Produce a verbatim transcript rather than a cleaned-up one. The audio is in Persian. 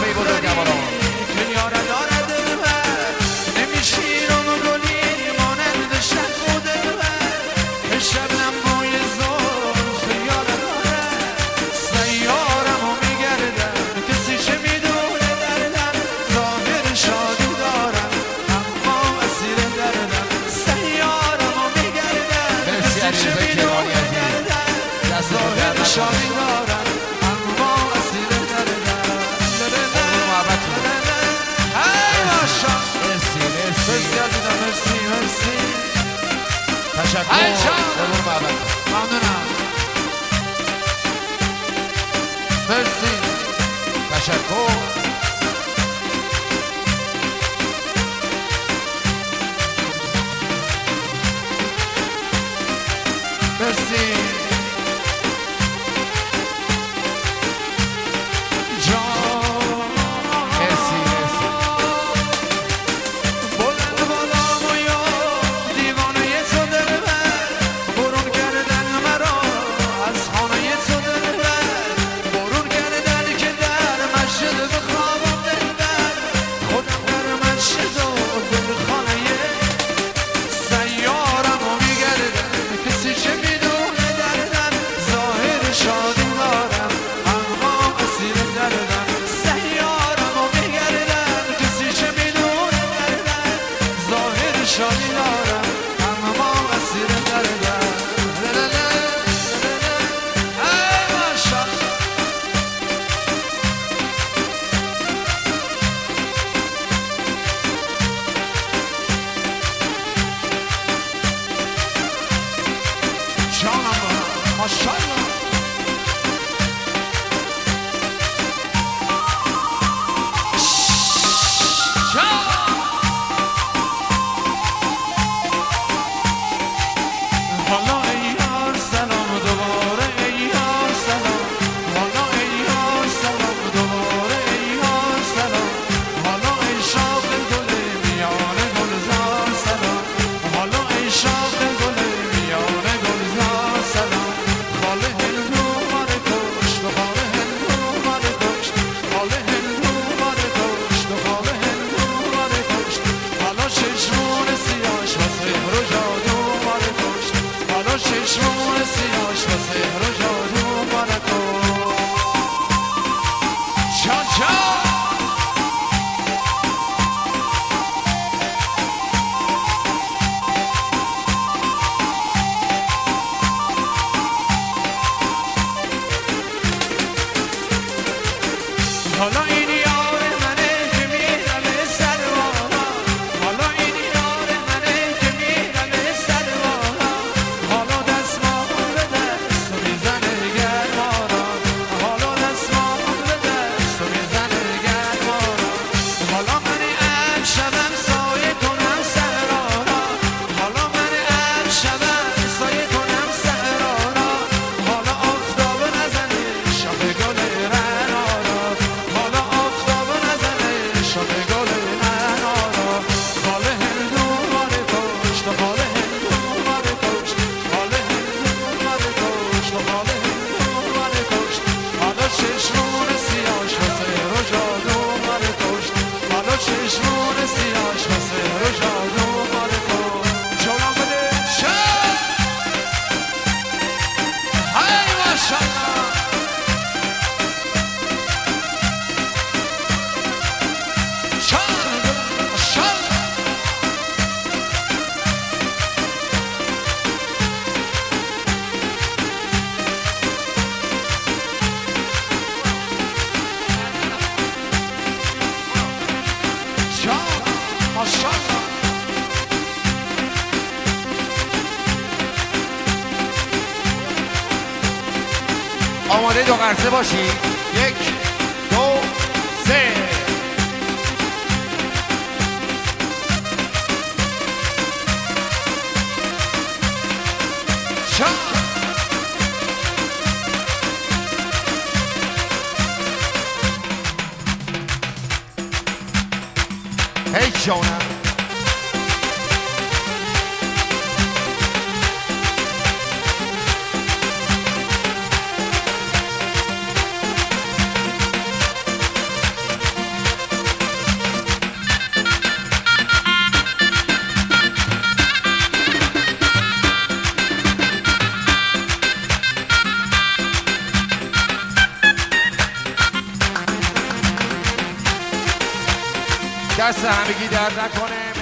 همه بزرگواران. که یاره داره دلبر نمیشی رو گلی مانند شب و دلبر که شبنم بوی زلف یاره داره سیارم و میگردم کسی چه میدونه دردم ظاهر شادی دارم اما اسیر دردم سیارم و میگردم کسی چه میدونه دردم ظاهر شادی دارم اما اسیر دردم. مرسی عزیزم مرسی مرسی تشکر قربون محبت. ممنونم مرسی تشکر. مرسی شادی دارم اما اسیر دردم. ای ماشاءالله جانم ماشاءالله چشمون سیاش و سهر و جادو برکو چا چا حالا این یار منه که میرم سروانا حالا این یار منه که میرم سروانا حالا دستمال به دست و میزنه گرمانا حالا دستمال به دست و میزنه گرمانا حالا من امشبم سایه کنم سهرانا حالا من امشبم سایه کنم سهرانا حالا آفتاب نزنه شب گل رنارا حالا آفتاب نزنه شب گل رنارا خاله هندو ماره پشت خاله هندو ماره پشت خاله هندو ماره پشت خاله هندو ماره پشت حالا چشمون سیاش و سهر و جادو ماره پشت حالا چشمون سیاش و سهر و جادو ماره پشت جولان بده شد های ماشالله آماده دو قرصه باشی. یک دو سه. شا هی جانم دست همگی درد نکنه.